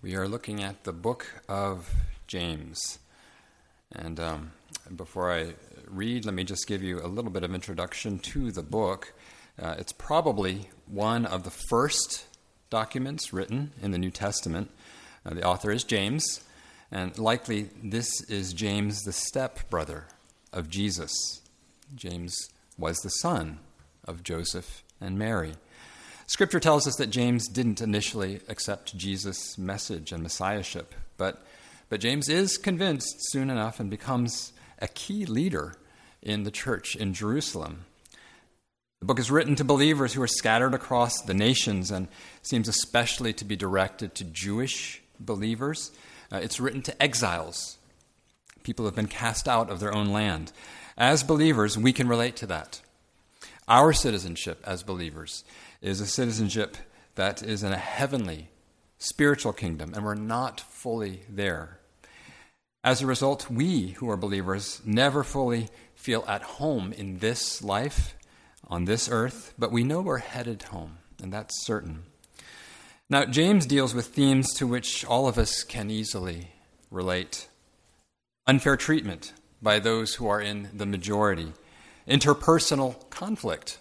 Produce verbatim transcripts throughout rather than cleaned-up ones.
We are looking at the book of James. And um, before I read, let me just give you a little bit of introduction to the book. Uh, it's probably one of the first documents written in the New Testament. Uh, the author is James, and likely this is James, the stepbrother of Jesus. James was the son of Joseph and Mary. Scripture tells us that James didn't initially accept Jesus' message and messiahship, but, but James is convinced soon enough and becomes a key leader in the church in Jerusalem. The book is written to believers who are scattered across the nations and seems especially to be directed to Jewish believers. Uh, it's written to exiles. People have been cast out of their own land. As believers, we can relate to that. Our citizenship as believers is a citizenship that is in a heavenly, spiritual kingdom, and we're not fully there. As a result, we who are believers never fully feel at home in this life, on this earth, but we know we're headed home, and that's certain. Now, James deals with themes to which all of us can easily relate. Unfair treatment by those who are in the majority, interpersonal conflict,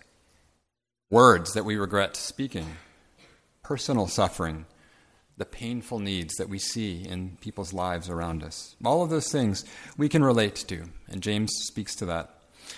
words that we regret speaking, personal suffering, the painful needs that we see in people's lives around us. All of those things we can relate to, and James speaks to that.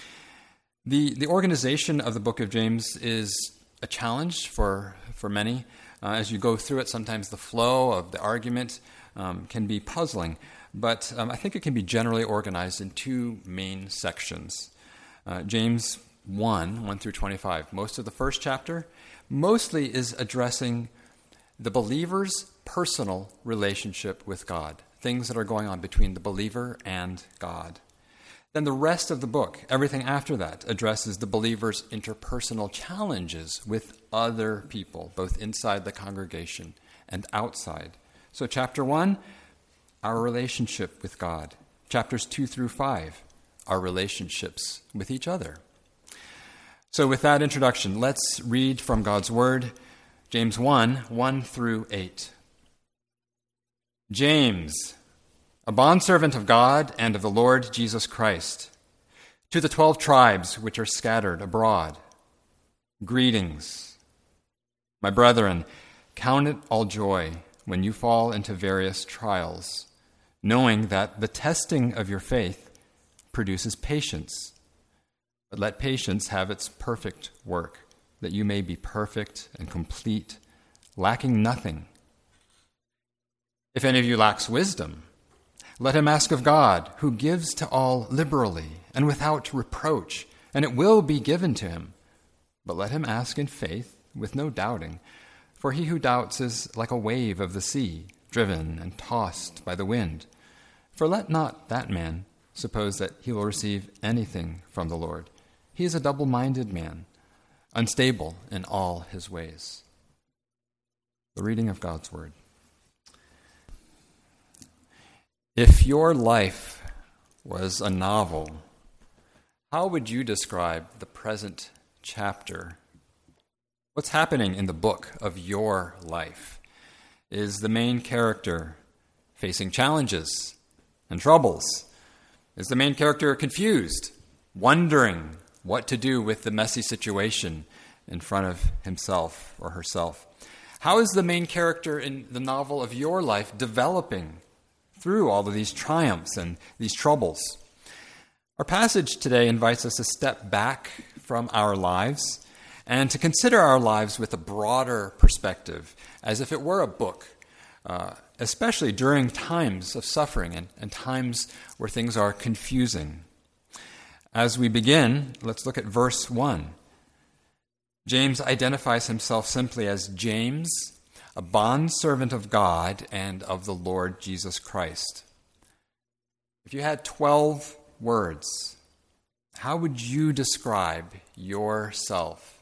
The, the organization of the book of James is a challenge for, for many. Uh, as you go through it, sometimes the flow of the argument um, can be puzzling, but um, I think it can be generally organized in two main sections. Uh, James one, one through twenty-five. Most of the first chapter mostly is addressing the believer's personal relationship with God, things that are going on between the believer and God. Then the rest of the book, everything after that, addresses the believer's interpersonal challenges with other people, both inside the congregation and outside. So chapter one, our relationship with God. Chapters two through five, our relationships with each other. So with that introduction, let's read from God's Word, James one, one through eight. James, a bondservant of God and of the Lord Jesus Christ, to the twelve tribes which are scattered abroad, greetings. My brethren, count it all joy when you fall into various trials, knowing that the testing of your faith produces patience. But let patience have its perfect work, that you may be perfect and complete, lacking nothing. If any of you lacks wisdom, let him ask of God, who gives to all liberally and without reproach, and it will be given to him. But let him ask in faith, with no doubting, for he who doubts is like a wave of the sea, driven and tossed by the wind. For let not that man suppose that he will receive anything from the Lord. He is a double-minded man, unstable in all his ways. The reading of God's Word. If your life was a novel, how would you describe the present chapter? What's happening in the book of your life? Is the main character facing challenges and troubles? Is the main character confused, wondering what to do with the messy situation in front of himself or herself? How is the main character in the novel of your life developing through all of these triumphs and these troubles? Our passage today invites us to step back from our lives and to consider our lives with a broader perspective, as if it were a book, uh, especially during times of suffering and, and times where things are confusing. As we begin, let's look at verse one. James identifies himself simply as James, a bondservant of God and of the Lord Jesus Christ. If you had twelve words, how would you describe yourself?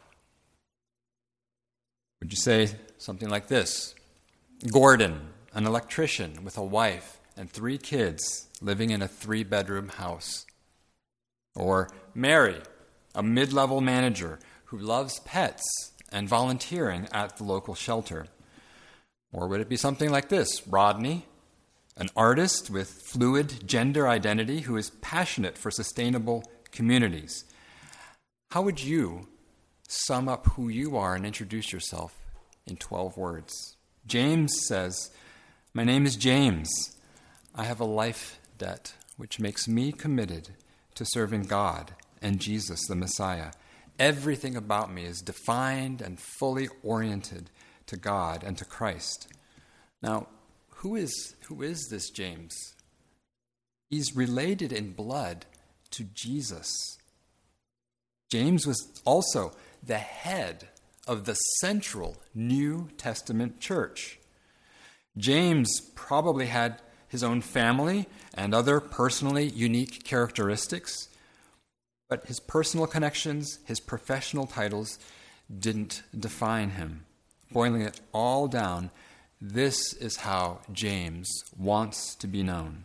Would you say something like this? Gordon, an electrician with a wife and three kids living in a three-bedroom house. Or Mary, a mid-level manager who loves pets and volunteering at the local shelter. Or would it be something like this? Rodney, an artist with fluid gender identity who is passionate for sustainable communities. How would you sum up who you are and introduce yourself in twelve words? James says, "My name is James. I have a life debt which makes me committed to serving God and Jesus, the Messiah. Everything about me is defined and fully oriented to God and to Christ." Now, who is who is this James? He's related in blood to Jesus. James was also the head of the central New Testament church. James probably had his own family and other personally unique characteristics, but his personal connections, his professional titles didn't define him. Boiling it all down, this is how James wants to be known.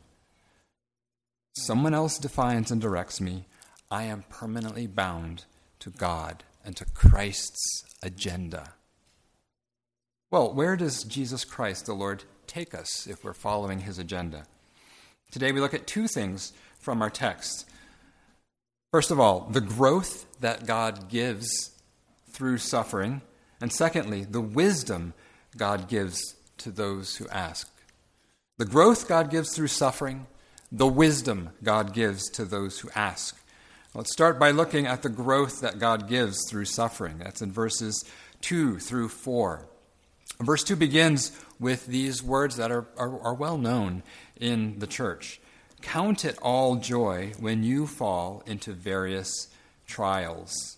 Someone else defines and directs me. I am permanently bound to God and to Christ's agenda. Well, where does Jesus Christ, the Lord, take us if we're following his agenda? Today we look at two things from our text. First of all, the growth that God gives through suffering, and secondly, the wisdom God gives to those who ask. The growth God gives through suffering, the wisdom God gives to those who ask. Let's start by looking at the growth that God gives through suffering. That's in verses two through four. Verse two begins with these words that are, are, are well known in the church. "Count it all joy when you fall into various trials."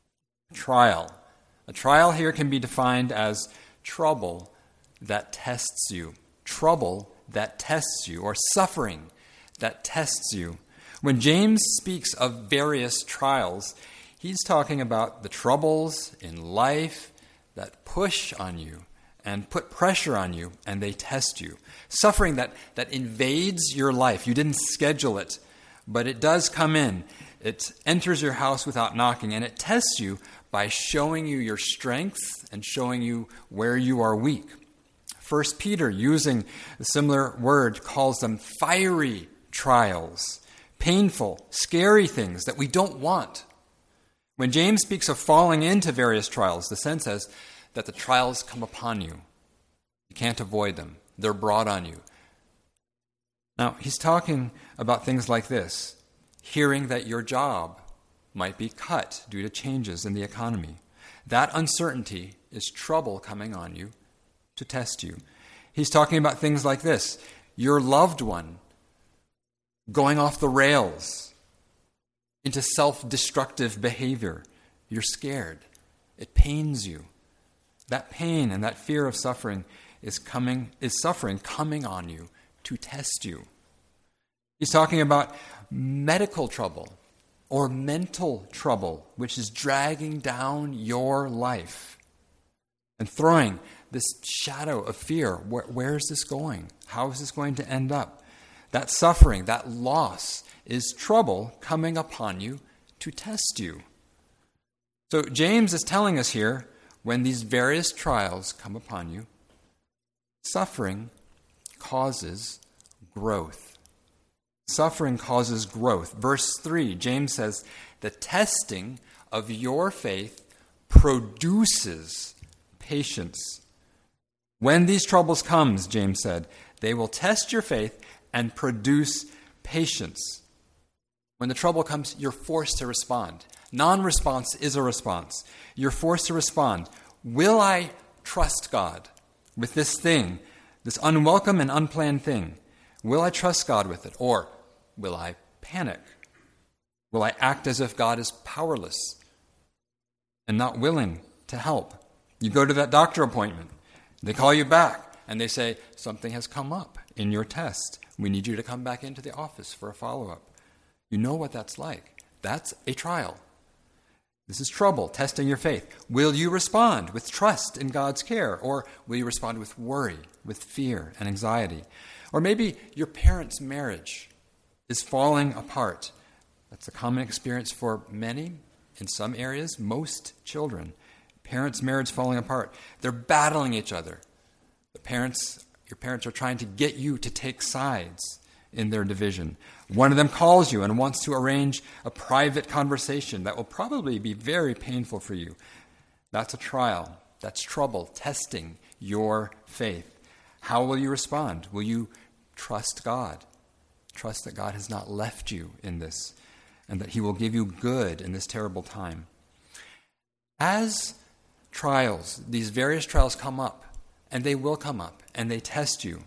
Trial. A trial here can be defined as trouble that tests you. Trouble that tests you, or suffering that tests you. When James speaks of various trials, he's talking about the troubles in life that push on you and put pressure on you, and they test you. Suffering that, that invades your life. You didn't schedule it, but it does come in. It enters your house without knocking, and it tests you by showing you your strengths and showing you where you are weak. First Peter, using a similar word, calls them fiery trials. Painful, scary things that we don't want. When James speaks of falling into various trials, the sense is that the trials come upon you. You can't avoid them. They're brought on you. Now, he's talking about things like this. Hearing that your job might be cut due to changes in the economy. That uncertainty is trouble coming on you to test you. He's talking about things like this. Your loved one going off the rails into self-destructive behavior. You're scared. It pains you. That pain and that fear of suffering is coming, is suffering coming on you to test you. He's talking about medical trouble or mental trouble, which is dragging down your life and throwing this shadow of fear. Where, where is this going? How is this going to end up? That suffering, that loss, is trouble coming upon you to test you. So James is telling us here, when these various trials come upon you, suffering causes growth. Suffering causes growth. Verse three, James says, the testing of your faith produces patience. When these troubles come, James said, they will test your faith and produce patience. When the trouble comes, you're forced to respond. Non-response is a response. You're forced to respond. Will I trust God with this thing, this unwelcome and unplanned thing? Will I trust God with it? Or will I panic? Will I act as if God is powerless and not willing to help? You go to that doctor appointment. They call you back and they say, something has come up in your test. We need you to come back into the office for a follow-up. You know what that's like. That's a trial. This is trouble, testing your faith. Will you respond with trust in God's care? Or will you respond with worry, with fear and anxiety? Or maybe your parents' marriage is falling apart. That's a common experience for many, in some areas, most children. Parents' marriage falling apart. They're battling each other. The parents, your parents are trying to get you to take sides in their division. One of them calls you and wants to arrange a private conversation that will probably be very painful for you. That's a trial. That's trouble, testing your faith. How will you respond? Will you trust God? Trust that God has not left you in this and that he will give you good in this terrible time. As trials, these various trials come up, and they will come up, and they test you,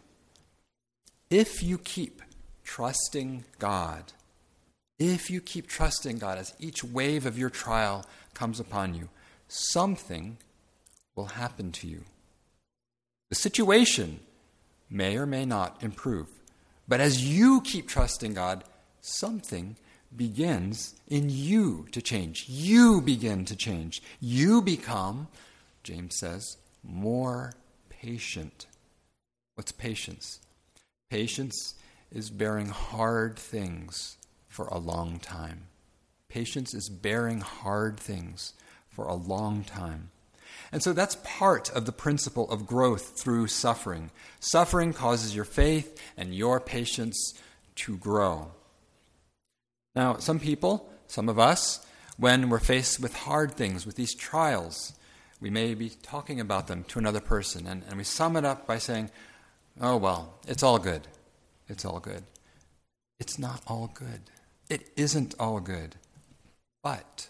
if you keep trusting God, if you keep trusting God as each wave of your trial comes upon you, something will happen to you. The situation may or may not improve, but as you keep trusting God, something begins in you to change. You begin to change. You become, James says, more patient. What's patience? Patience is bearing hard things for a long time. Patience is bearing hard things for a long time. And so that's part of the principle of growth through suffering. Suffering causes your faith and your patience to grow. Now, some people, some of us, when we're faced with hard things, with these trials, we may be talking about them to another person, and, and we sum it up by saying, oh, well, it's all good. It's all good. It's not all good. It isn't all good. But,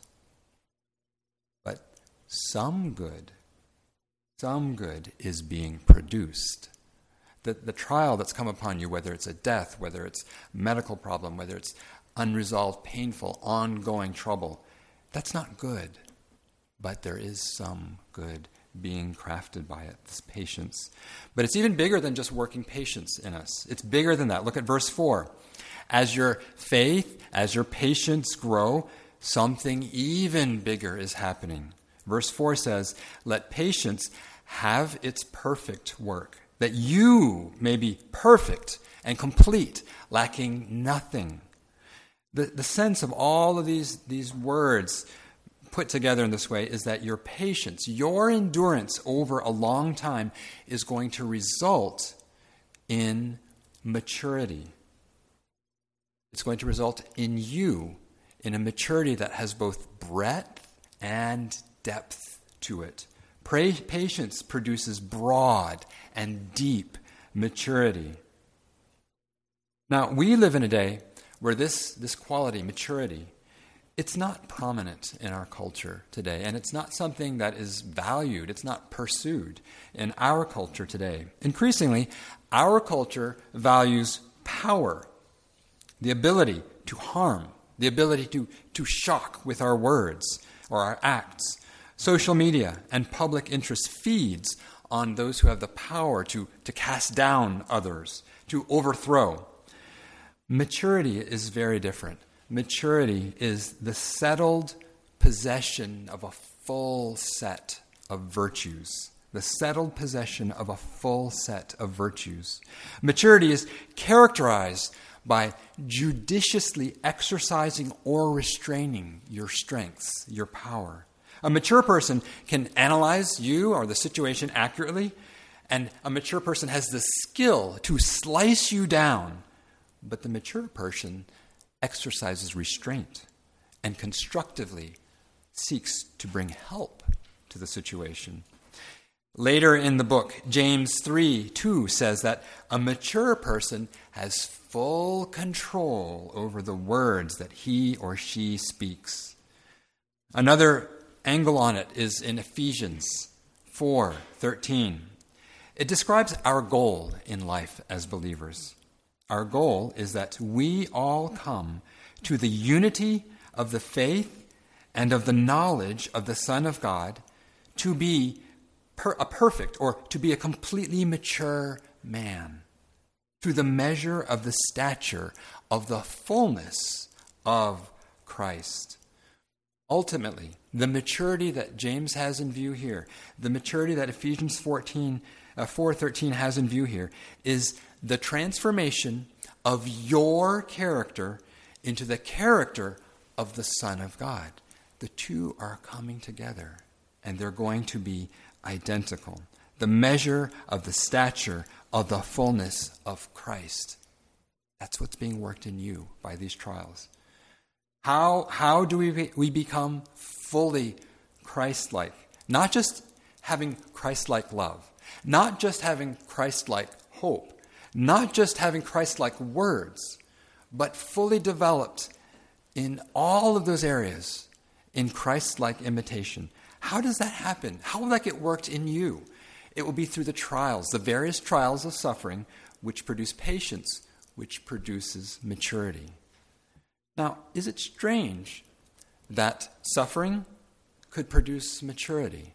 but some good, some good is being produced. The, the trial that's come upon you, whether it's a death, whether it's a medical problem, whether it's unresolved, painful, ongoing trouble, that's not good. But there is some good being crafted by it, this patience. But it's even bigger than just working patience in us. It's bigger than that. Look at verse four. As your faith, as your patience grow, something even bigger is happening. Verse four says, let patience have its perfect work, that you may be perfect and complete, lacking nothing. The, the sense of all of these, these words put together in this way is that your patience, your endurance over a long time is going to result in maturity. It's going to result in you in a maturity that has both breadth and depth to it. Pra- patience produces broad and deep maturity. Now, we live in a day where this, this quality, maturity, it's not prominent in our culture today, and it's not something that is valued, it's not pursued in our culture today. Increasingly, our culture values power, the ability to harm, the ability to, to shock with our words or our acts. Social media and public interest feeds on those who have the power to, to cast down others, to overthrow. Maturity is very different. Maturity is the settled possession of a full set of virtues. The settled possession of a full set of virtues. Maturity is characterized by judiciously exercising or restraining your strengths, your power. A mature person can analyze you or the situation accurately, and a mature person has the skill to slice you down. But the mature person exercises restraint and constructively seeks to bring help to the situation. Later in the book, James three two says that a mature person has full control over the words that he or she speaks. Another angle on it is in Ephesians four thirteen. It describes our goal in life as believers. Our goal is that we all come to the unity of the faith and of the knowledge of the Son of God to be per- a perfect or to be a completely mature man through the measure of the stature of the fullness of Christ. Ultimately, the maturity that James has in view here, the maturity that Ephesians fourteen, uh, four thirteen has in view here, is the transformation of your character into the character of the Son of God. The two are coming together, and they're going to be identical. the measure of the stature of the fullness of Christ. That's what's being worked in you by these trials. How, how do we, be, we become fully Christ-like? Not just having Christ-like love, not just having Christ-like hope, not just having Christ-like words, but fully developed in all of those areas in Christ-like imitation. How does that happen? How will that get worked in you? It will be through the trials, the various trials of suffering, which produce patience, which produces maturity. Now, is it strange that suffering could produce maturity?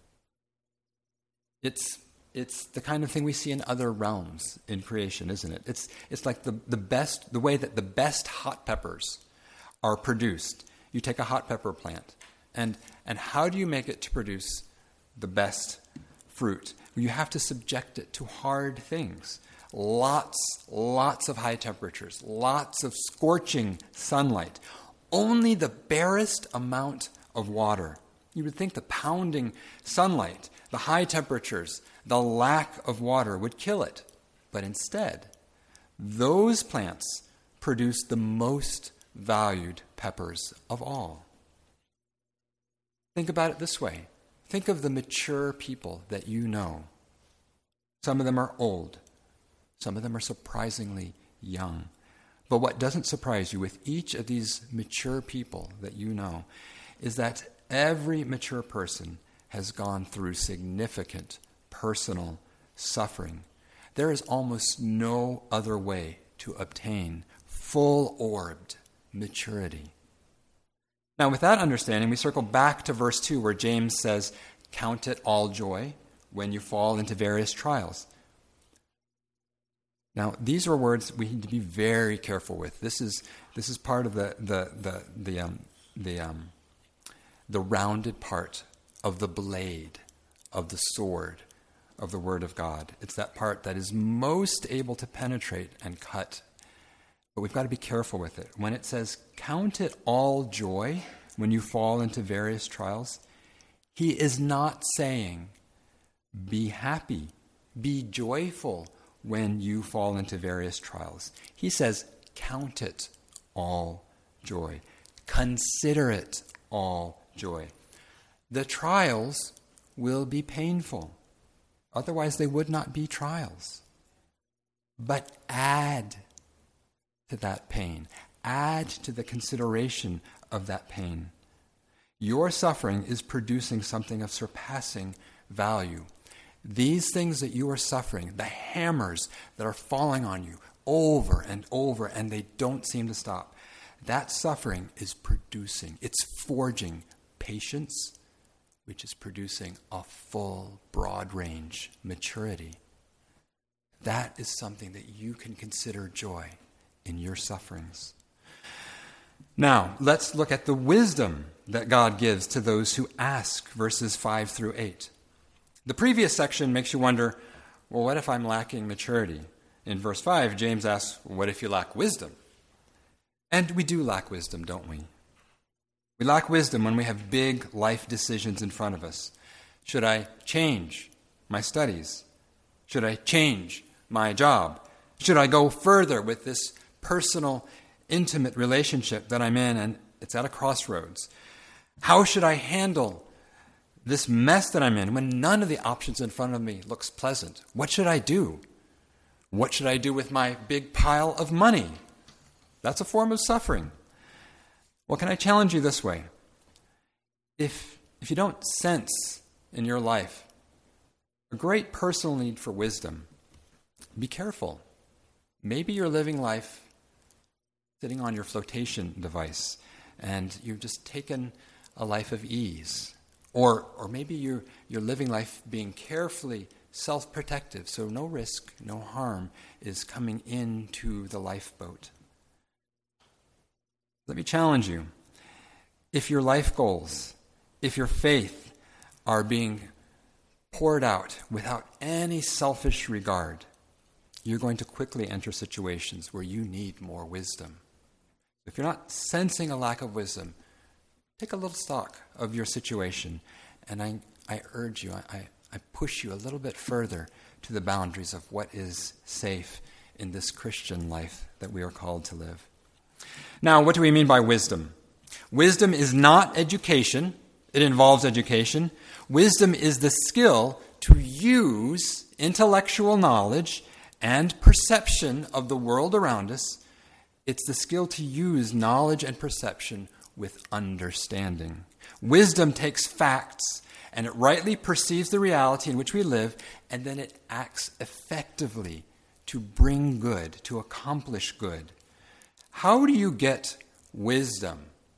It's it's the kind of thing we see in other realms in creation, isn't it? It's it's like the, the best the way that the best hot peppers are produced. You take a hot pepper plant, and and how do you make it to produce the best fruit? You have to subject it to hard things. Lots, lots of high temperatures, lots of scorching sunlight, only the barest amount of water. You would think the pounding sunlight, the high temperatures, the lack of water would kill it. But instead, those plants produce the most valued peppers of all. Think about it this way. Think of the mature people that you know. Some of them are old. Some of them are surprisingly young. But what doesn't surprise you with each of these mature people that you know is that every mature person has gone through significant personal suffering. There is almost no other way to obtain full-orbed maturity. Now, with that understanding, we circle back to verse two where James says, "Count it all joy when you fall into various trials." Now, these are words we need to be very careful with. This is this is part of the the the the um, the um, the rounded part of the blade of the sword of the Word of God. It's that part that is most able to penetrate and cut. But we've got to be careful with it. When it says, "Count it all joy when you fall into various trials," he is not saying, "Be happy, be joyful when you fall into various trials." He says, count it all joy. Consider it all joy. The trials will be painful. Otherwise, they would not be trials. But add to that pain. Add to the consideration of that pain. Your suffering is producing something of surpassing value. These things that you are suffering, the hammers that are falling on you over and over, and they don't seem to stop, that suffering is producing, it's forging patience, which is producing a full, broad-range maturity. That is something that you can consider joy in your sufferings. Now, let's look at the wisdom that God gives to those who ask, verses five through eight. The previous section makes you wonder, well, what if I'm lacking maturity? In verse five, James asks, what if you lack wisdom? And we do lack wisdom, don't we? We lack wisdom when we have big life decisions in front of us. Should I change my studies? Should I change my job? Should I go further with this personal, intimate relationship that I'm in and it's at a crossroads? How should I handle this mess that I'm in when none of the options in front of me looks pleasant? What should I do? What should I do with my big pile of money? That's a form of suffering. Well, can I challenge you this way? If, if you don't sense in your life a great personal need for wisdom, be careful. Maybe you're living life sitting on your flotation device and you've just taken a life of ease. Or or maybe you're, you're living life being carefully self-protective, so no risk, no harm is coming into the lifeboat. Let me challenge you. If your life goals, if your faith are being poured out without any selfish regard, you're going to quickly enter situations where you need more wisdom. If you're not sensing a lack of wisdom, take a little stock of your situation, and I, I urge you, I, I push you a little bit further to the boundaries of what is safe in this Christian life that we are called to live. Now, what do we mean by wisdom? Wisdom is not education. It involves education. Wisdom is the skill to use intellectual knowledge and perception of the world around us. It's the skill to use knowledge and perception with understanding. Wisdom takes facts and it rightly perceives the reality in which we live, and then it acts effectively to bring good, to accomplish good. How do you get wisdom?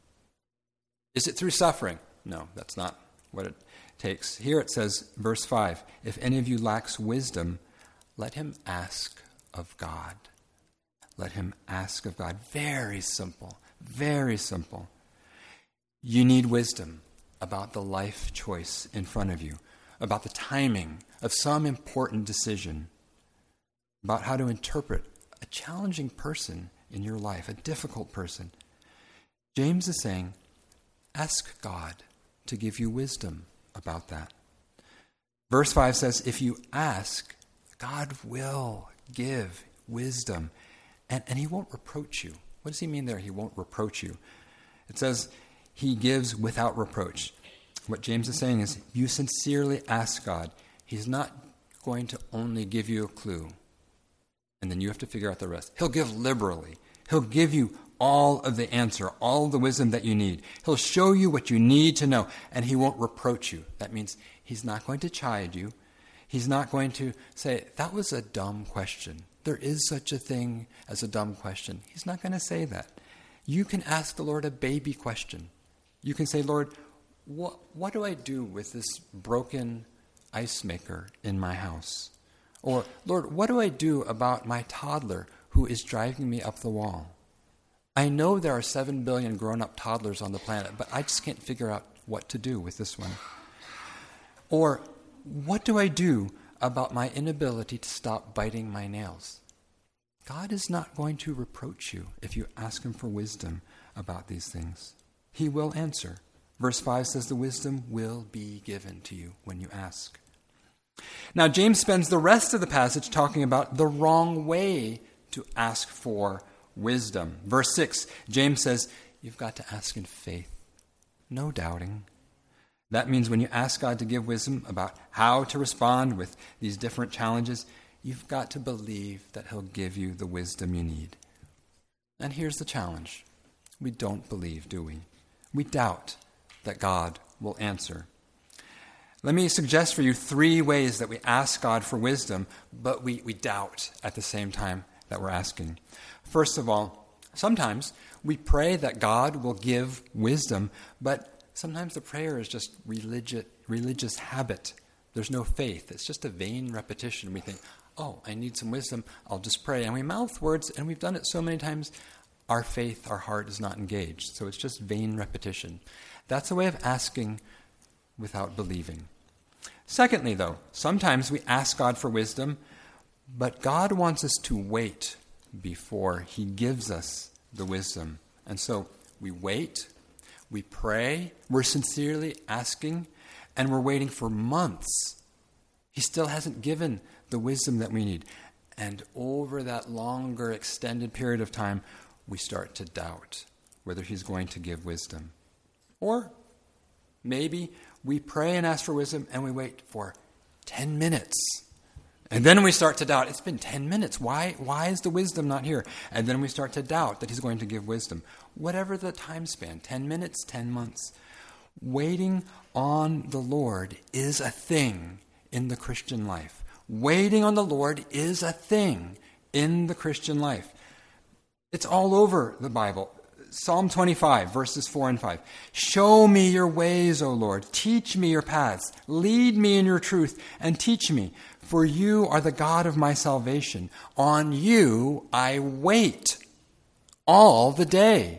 Is it through suffering? No, that's not what it takes. Here it says, verse five, if any of you lacks wisdom, let him ask of God. Let him ask of God. Very simple, very simple. You need wisdom about the life choice in front of you, about the timing of some important decision, about how to interpret a challenging person in your life, a difficult person. James is saying, ask God to give you wisdom about that. Verse five says, if you ask, God will give wisdom, and, and he won't reproach you. What does he mean there? He won't reproach you. It says he gives without reproach. What James is saying is, you sincerely ask God. He's not going to only give you a clue, and then you have to figure out the rest. He'll give liberally. He'll give you all of the answer, all of the wisdom that you need. He'll show you what you need to know, and he won't reproach you. That means he's not going to chide you. He's not going to say, that was a dumb question. There is such a thing as a dumb question. He's not going to say that. You can ask the Lord a baby question. You can say, Lord, what, what do I do with this broken ice maker in my house? Or, Lord, what do I do about my toddler who is driving me up the wall? I know there are seven billion grown-up toddlers on the planet, but I just can't figure out what to do with this one. Or, what do I do about my inability to stop biting my nails? God is not going to reproach you if you ask him for wisdom about these things. He will answer. Verse five says the wisdom will be given to you when you ask. Now, James spends the rest of the passage talking about the wrong way to ask for wisdom. Verse six, James says, you've got to ask in faith, no doubting. That means when you ask God to give wisdom about how to respond with these different challenges, you've got to believe that he'll give you the wisdom you need. And here's the challenge. We don't believe, do we? We doubt that God will answer. Let me suggest for you three ways that we ask God for wisdom, but we, we doubt at the same time that we're asking. First of all, sometimes we pray that God will give wisdom, but sometimes the prayer is just religious, religious habit. There's no faith. It's just a vain repetition. We think, oh, I need some wisdom, I'll just pray. And we mouth words, and we've done it so many times, our faith, our heart is not engaged. So it's just vain repetition. That's a way of asking without believing. Secondly, though, sometimes we ask God for wisdom, but God wants us to wait before he gives us the wisdom. And so we wait, we pray, we're sincerely asking, and we're waiting for months. He still hasn't given the wisdom that we need. And over that longer, extended period of time, we start to doubt whether he's going to give wisdom. Or maybe we pray and ask for wisdom and we wait for ten minutes. And then we start to doubt, it's been ten minutes. Why, why is the wisdom not here? And then we start to doubt that he's going to give wisdom. Whatever the time span, ten minutes, ten months. Waiting on the Lord is a thing in the Christian life. Waiting on the Lord is a thing in the Christian life. It's all over the Bible. Psalm twenty-five, verses four and five. Show me your ways, O Lord. Teach me your paths. Lead me in your truth and teach me. For you are the God of my salvation. On you I wait all the day.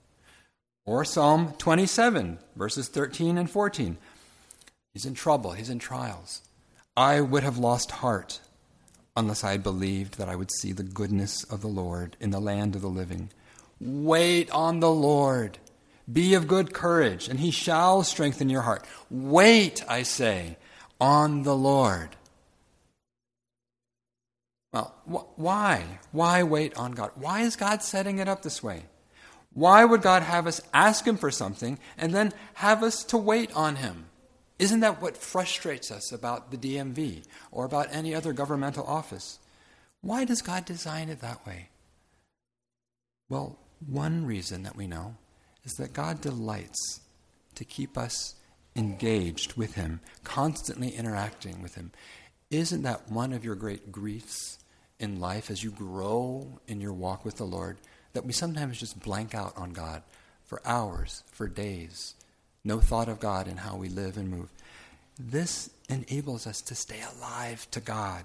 Or Psalm twenty-seven, verses thirteen and fourteen. He's in trouble. He's in trials. I would have lost heart unless I had believed that I would see the goodness of the Lord in the land of the living. Wait on the Lord. Be of good courage, and he shall strengthen your heart. Wait, I say, on the Lord. Well, wh- why? Why wait on God? Why is God setting it up this way? Why would God have us ask him for something and then have us to wait on him? Isn't that what frustrates us about the D M V or about any other governmental office? Why does God design it that way? Well, one reason that we know is that God delights to keep us engaged with him, constantly interacting with him. Isn't that one of your great griefs in life as you grow in your walk with the Lord, that we sometimes just blank out on God for hours, for days, no thought of God in how we live and move? This enables us to stay alive to God.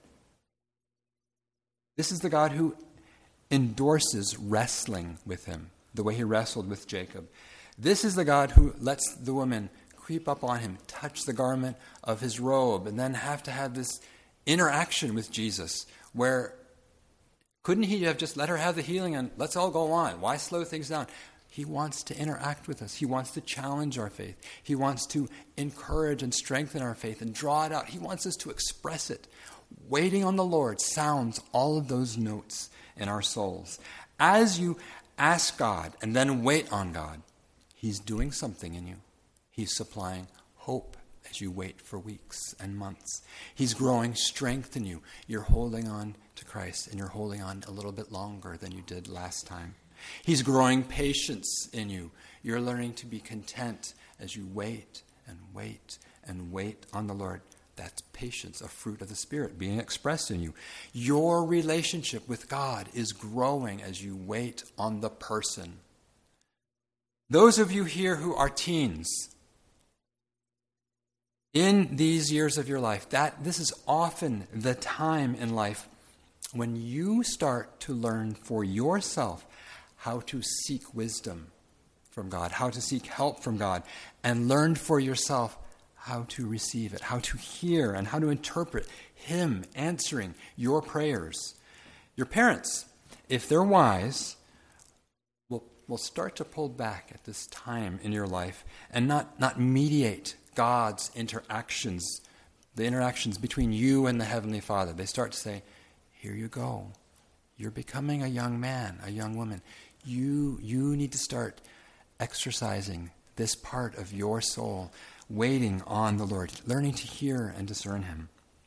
This is the God who endorses wrestling with him, the way he wrestled with Jacob. This is the God who lets the woman creep up on him, touch the garment of his robe, and then have to have this interaction with Jesus, where couldn't he have just let her have the healing and let's all go on? Why slow things down? He wants to interact with us. He wants to challenge our faith. He wants to encourage and strengthen our faith and draw it out. He wants us to express it. Waiting on the Lord sounds all of those notes in our souls. As you ask God and then wait on God, he's doing something in you. He's supplying hope as you wait for weeks and months. He's growing strength in you. You're holding on to Christ, and you're holding on a little bit longer than you did last time. He's growing patience in you. You're learning to be content as you wait and wait and wait on the Lord. That's patience, a fruit of the Spirit being expressed in you. Your relationship with God is growing as you wait on the person. Those of you here who are teens, in these years of your life, that this is often the time in life when you start to learn for yourself how to seek wisdom from God, how to seek help from God, and learn for yourself how to receive it, how to hear, and how to interpret him answering your prayers. Your parents, if they're wise, will, will start to pull back at this time in your life and not, not mediate God's interactions, the interactions between you and the Heavenly Father. They start to say, here you go. You're becoming a young man, a young woman. You, you need to start exercising this part of your soul, waiting on the Lord, learning to hear and discern him.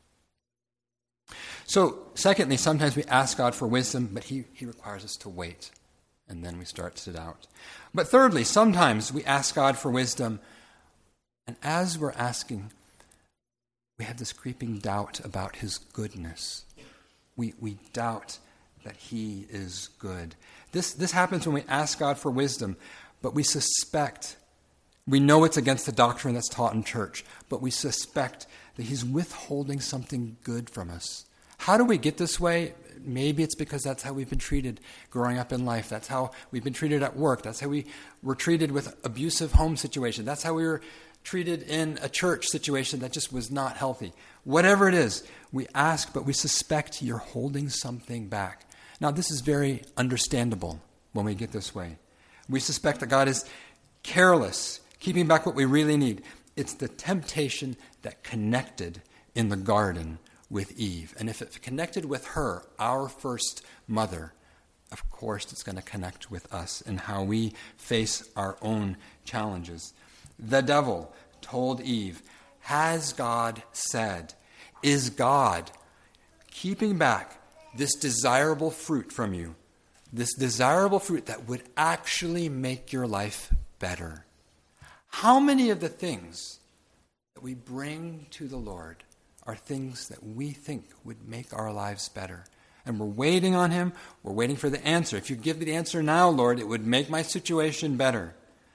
So, secondly, sometimes we ask God for wisdom, but he, he requires us to wait, and then we start to doubt. But thirdly, sometimes we ask God for wisdom, and as we're asking, we have this creeping doubt about his goodness. We, we doubt that he is good. This, this happens when we ask God for wisdom, but we suspect, we know it's against the doctrine that's taught in church, but we suspect that he's withholding something good from us. How do we get this way? Maybe it's because that's how we've been treated growing up in life. That's how we've been treated at work. That's how we were treated with abusive home situations. That's how we were treated in a church situation that just was not healthy. Whatever it is, we ask, but we suspect you're holding something back. Now, this is very understandable when we get this way. We suspect that God is careless, keeping back what we really need. It's the temptation that connected in the garden with Eve. And if it connected with her, our first mother, of course it's going to connect with us in how we face our own challenges. The devil told Eve, has God said, is God keeping back this desirable fruit from you, this desirable fruit that would actually make your life better? How many of the things that we bring to the Lord are things that we think would make our lives better? And we're waiting on him, we're waiting for the answer. If you give the answer now, Lord, it would make my situation better.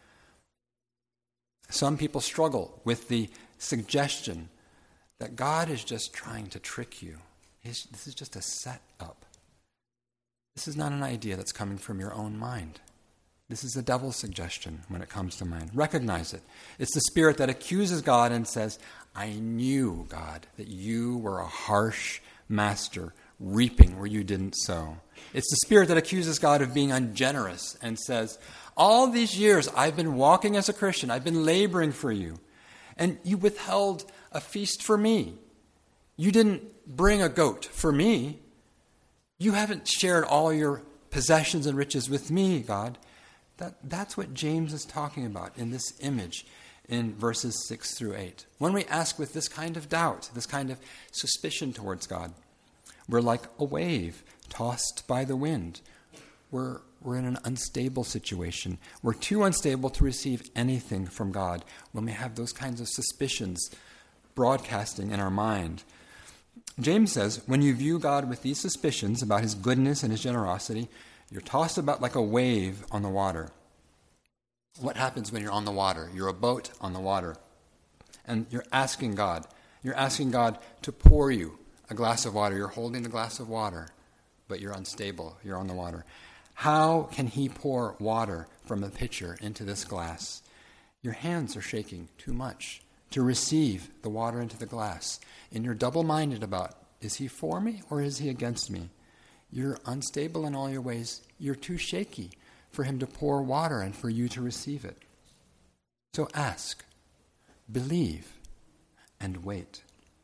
Some people struggle with the suggestion that God is just trying to trick you. He's, this is just a setup. This is not an idea that's coming from your own mind. This is the devil's suggestion when it comes to mind. Recognize it. It's the spirit that accuses God and says, I knew, God, that you were a harsh master, reaping where you didn't sow. It's the spirit that accuses God of being ungenerous and says, all these years I've been walking as a Christian, I've been laboring for you, and you withheld a feast for me. You didn't bring a goat for me. You haven't shared all your possessions and riches with me, God. That, that's what James is talking about in this image in verses six through eight. When we ask with this kind of doubt, this kind of suspicion towards God, we're like a wave tossed by the wind. We're, we're in an unstable situation. We're too unstable to receive anything from God when we have those kinds of suspicions broadcasting in our mind. James says, when you view God with these suspicions about his goodness and his generosity, you're tossed about like a wave on the water. What happens when you're on the water? You're a boat on the water. And you're asking God. You're asking God to pour you a glass of water. You're holding the glass of water, but you're unstable. You're on the water. How can he pour water from a pitcher into this glass? Your hands are shaking too much to receive the water into the glass. And you're double-minded about, is he for me or is he against me? You're unstable in all your ways. You're too shaky for him to pour water and for you to receive it. So ask, believe, and wait.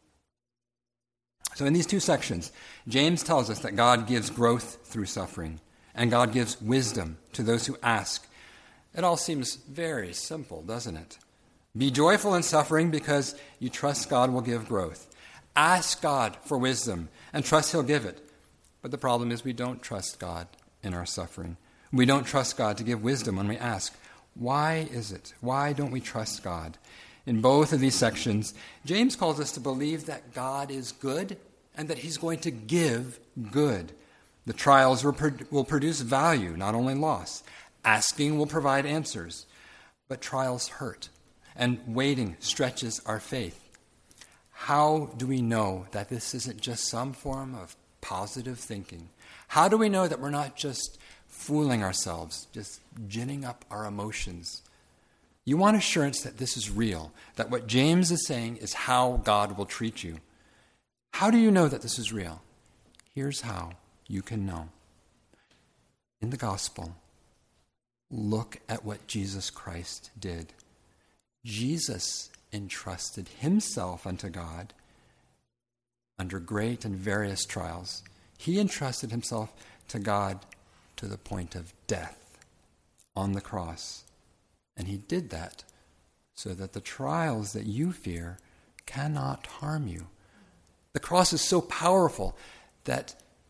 So in these two sections, James tells us that God gives growth through suffering, and God gives wisdom to those who ask. It all seems very simple, doesn't it? Be joyful in suffering because you trust God will give growth. Ask God for wisdom and trust he'll give it. But the problem is we don't trust God in our suffering. We don't trust God to give wisdom when we ask. Why is it? Why don't we trust God? In both of these sections, James calls us to believe that God is good and that he's going to give good. The trials will, pro- will produce value, not only loss. Asking will provide answers. But trials hurt, and waiting stretches our faith. How do we know that this isn't just some form of positive thinking? How do we know that we're not just fooling ourselves, just ginning up our emotions? You want assurance that this is real, that what James is saying is how God will treat you. How do you know that this is real? Here's how you can know. In the gospel, look at what Jesus Christ did. Jesus entrusted himself unto God under great and various trials. He entrusted himself to God to the point of death on the cross. And he did that so that the trials that you fear cannot harm you. The cross is so powerful that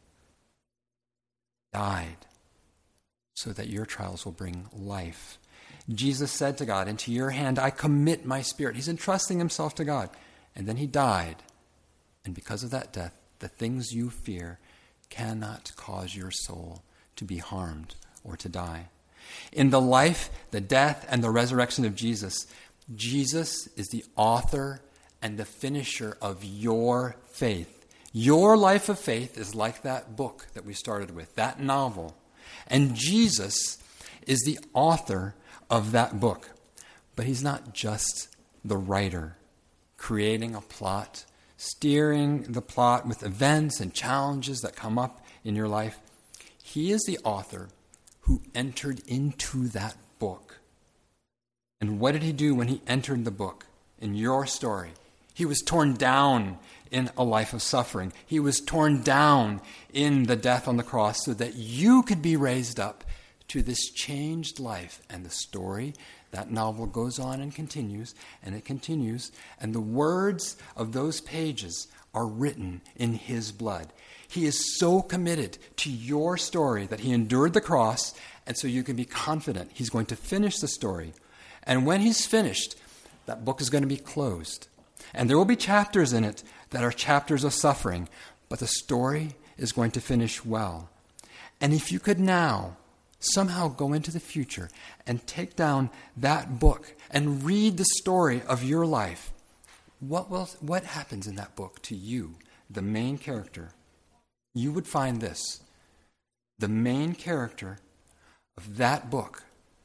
he died so that your trials will bring life. Jesus said to God, into your hand I commit my spirit. He's entrusting himself to God. And then he died. And because of that death, the things you fear cannot cause your soul to be harmed or to die. In the life, the death, and the resurrection of Jesus, Jesus is the author and the finisher of your faith. Your life of faith is like that book that we started with, that novel. And Jesus is the author of that book. But he's not just the writer, creating a plot, steering the plot with events and challenges that come up in your life. He is the author who entered into that book. And what did he do when he entered the book in your story? He was torn down in a life of suffering. He was torn down in the death on the cross so that you could be raised up to this changed life. And the story, that novel goes on and continues, and it continues, and the words of those pages are written in his blood. He is so committed to your story that he endured the cross, and so you can be confident he's going to finish the story. And when he's finished, that book is going to be closed. And there will be chapters in it that are chapters of suffering, but the story is going to finish well. And if you could now somehow go into the future and take down that book and read the story of your life, what will what happens in that book to you, the main character? You would find this. The main character of that book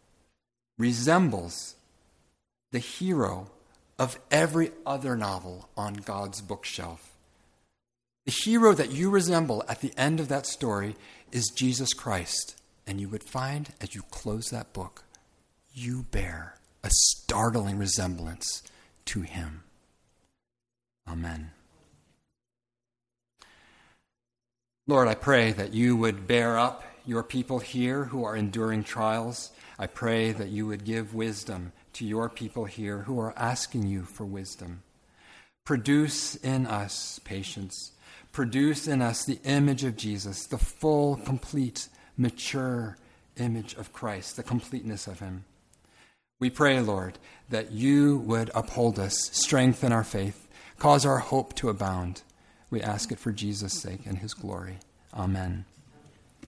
resembles the hero of every other novel on God's bookshelf. The hero that you resemble at the end of that story is Jesus Christ. And you would find, as you close that book, you bear a startling resemblance to him. Amen. Lord, I pray that you would bear up your people here who are enduring trials. I pray that you would give wisdom to your people here who are asking you for wisdom. Produce in us patience. Produce in us the image of Jesus, the full, complete, mature image of Christ, the completeness of him. We pray, Lord, that you would uphold us, strengthen our faith, cause our hope to abound. We ask it for Jesus' sake and his glory. Amen.